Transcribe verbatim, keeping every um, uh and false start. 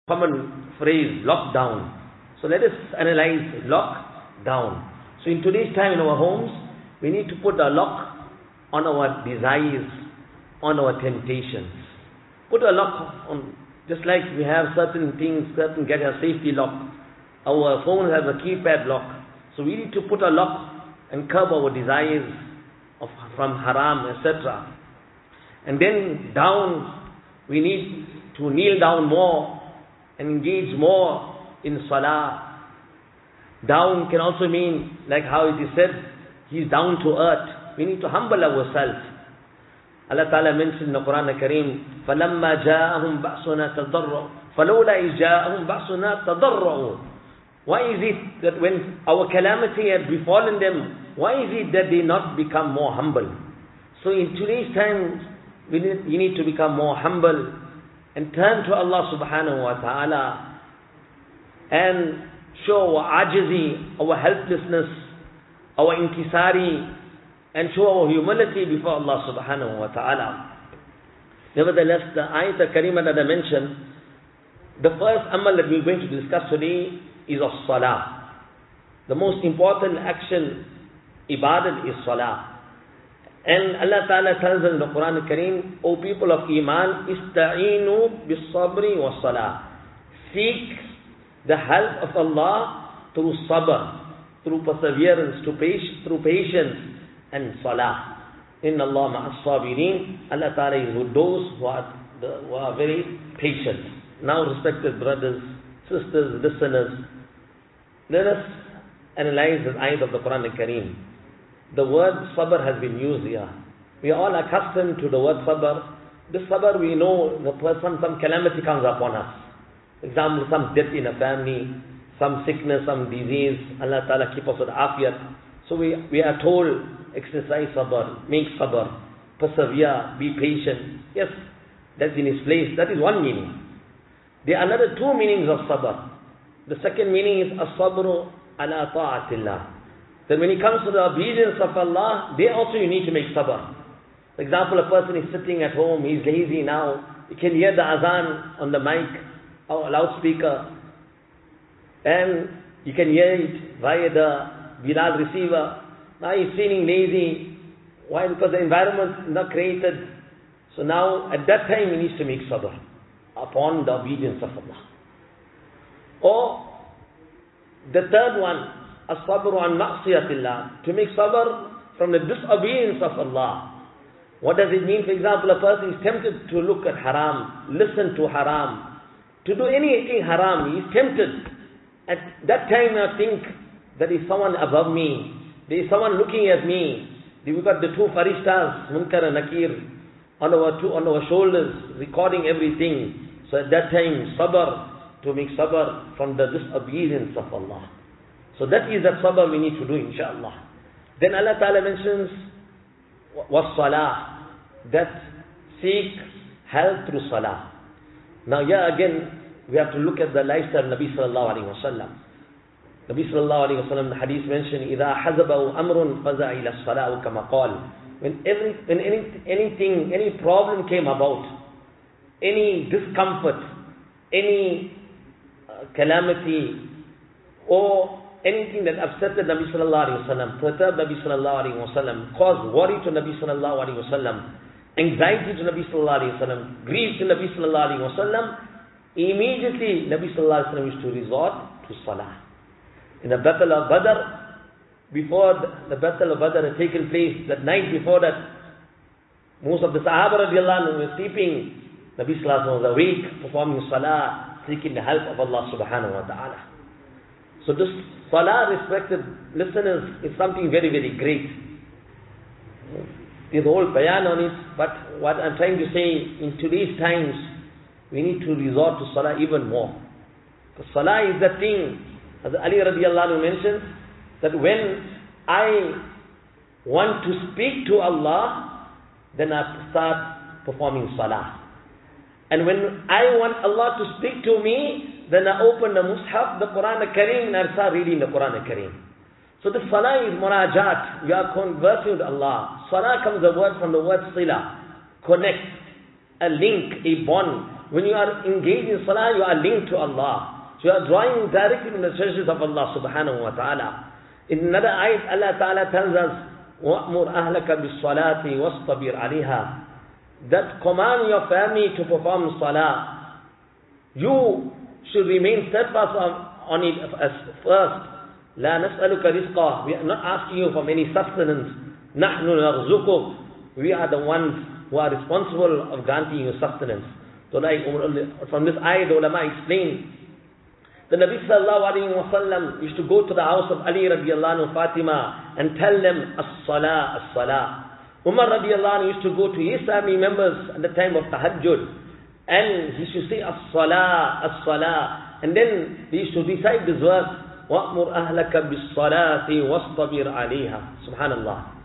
common phrase, lockdown. So let us analyze lockdown. So in today's time in our homes, we need to put a lock on our desires, on our temptations. Put a lock on, just like we have certain things, certain get a safety lock. Our phone has a keypad lock. So we need to put a lock and curb our desires of, from haram, et cetera. And then down, we need to kneel down more and engage more in salah. Down can also mean, like how it is said, he's down to earth. We need to humble ourselves. Allah Ta'ala mentioned in the Quran Al-Kareem, فَلَمَّا جَاءَهُمْ بَعْسُنَا تَضَرَّعُوا فَلَوْلَا إِذْ جَاءَهُمْ بَعْسُنَا تَضَرَّعُوا. Why is it that when our calamity had befallen them, why is it that they not become more humble? So in today's times, we need, we need to become more humble and turn to Allah Subhanahu Wa Ta'ala and show our ajizi, our helplessness, our inkisari, and show our humility before Allah Subhanahu Wa Ta'ala. Nevertheless, the ayat al-Karimah that I mentioned, the first amal that we're going to discuss today is of salah. The most important action, ibadat, is salah. And Allah Ta'ala tells us in the Quran Al-Kareem, O people of Iman, ista'inu bis-sabri was-salah. Seek the help of Allah through sabr, through perseverance, through patience and salah. Inna Allah ma'as-sabirin. Allah Ta'ala is with those who are, the, who are very patient. Now, respected brothers, sisters, listeners, let us analyze the ayat of the Quran Al-Kareem. The word sabr has been used here. We are all accustomed to the word sabr. This sabr, we know the person, some calamity comes upon us. For example, some death in a family, some sickness, some disease. Allah Ta'ala keep us with afiyat. So we, we are told, exercise sabr, make sabr, persevere, be patient. Yes, that's in its place. That is one meaning. There are another two meanings of sabr. The second meaning is as-sabru ala ta'atillah. That when it comes to the obedience of Allah, there also you need to make sabr. For example, a person is sitting at home, he's lazy now, you can hear the azan on the mic or loudspeaker, and you can hear it via the Bilal receiver. Now he's feeling lazy. Why? Because the environment is not created. So now, at that time, he needs to make sabr upon the obedience of Allah. Or, the third one, as-sabru an ma'siyatillah, to make sabr from the disobedience of Allah. What does it mean? For example, a person is tempted to look at haram, listen to haram, to do anything haram. He is tempted. At that time, I think there is someone above me. There is someone looking at me. We've got the two farishtas, Munkar and Nakir, on our two, on our shoulders, recording everything. So at that time, sabr, to make sabr from the disobedience of Allah. So that is the sabr we need to do, inshallah. Then Allah Ta'ala mentions, was salah, that seek help through salah. Now here again, we have to look at the lifestyle of Nabi Sallallahu Alaihi Wasallam. Nabi Sallallahu Alaihi Wasallam, the hadith mentioned, إِذَا حَزَبَهُ أَمْرٌ فَزَعَ إِلَى الصَّلَاةِ كَمَا قَالَ. When, every, when any, anything, any problem came about, any discomfort, any uh, calamity, or anything that upset Nabi Sallallahu Alaihi Wasallam, perturbed Nabi Sallallahu Alaihi Wasallam, caused worry to Nabi Sallallahu Alaihi Wasallam, anxiety to Nabi Sallallahu Alaihi Wasallam, grief to Nabi Sallallahu Alaihi Wasallam, immediately Nabi Sallallahu Alaihi Wasallam used to resort to salah. In the battle of Badr, before the, the battle of Badr had taken place, that night before that, most of the Sahaba radiallahu anhu were sleeping. Nabi Sallallahu Alaihi Wasallam was awake, performing salah, seeking the help of Allah Subhanahu Wa Ta'ala. So this salah, respected listeners, is something very, very great. There's a whole bayan on it, but what I'm trying to say, in today's times, we need to resort to salah even more. Because salah is the thing, as Ali radiallahu anhu mentions, that when I want to speak to Allah, then I start performing salah. And when I want Allah to speak to me, then I open the Mus'haf, the Quran Al-Kareem, and I start reading the Quran Al-Kareem. So the salah is munajat. We are conversing with Allah. Salah comes the word from the word sila, connect, a link, a bond. When you are engaged in salah, you are linked to Allah. So you are drawing directly from the treasures of Allah subhanahu wa ta'ala. In another ayat, Allah ta'ala tells us, وَأْمُرْ أَهْلَكَ بِالصَّلَاةِ وَاصْطَبِرْ عَلَيْهَا. That command your family to perform salah. You should remain steadfast on it as first. لَا نَسْأَلُكَ رِزْقًا. We are not asking you for any sustenance. نَحْنُ نَرْزُقُكَ. We are the ones who are responsible of granting you sustenance. So like from this ayah, the ulama explained, the Nabi sallallahu alayhi wa sallam used to go to the house of Ali radiallahu anhu, Fatima, and tell them, as-salah, as-salah. Umar radiallahu anhu used to go to his family members at the time of tahajjud, and he used to say, as-salah, as-salah. And then he used to recite this verse, وَأْمُرْ أَهْلَكَ بِالصَّلَاةِ وَاصْطَبِرْ عَلَيْهَا. Subhanallah.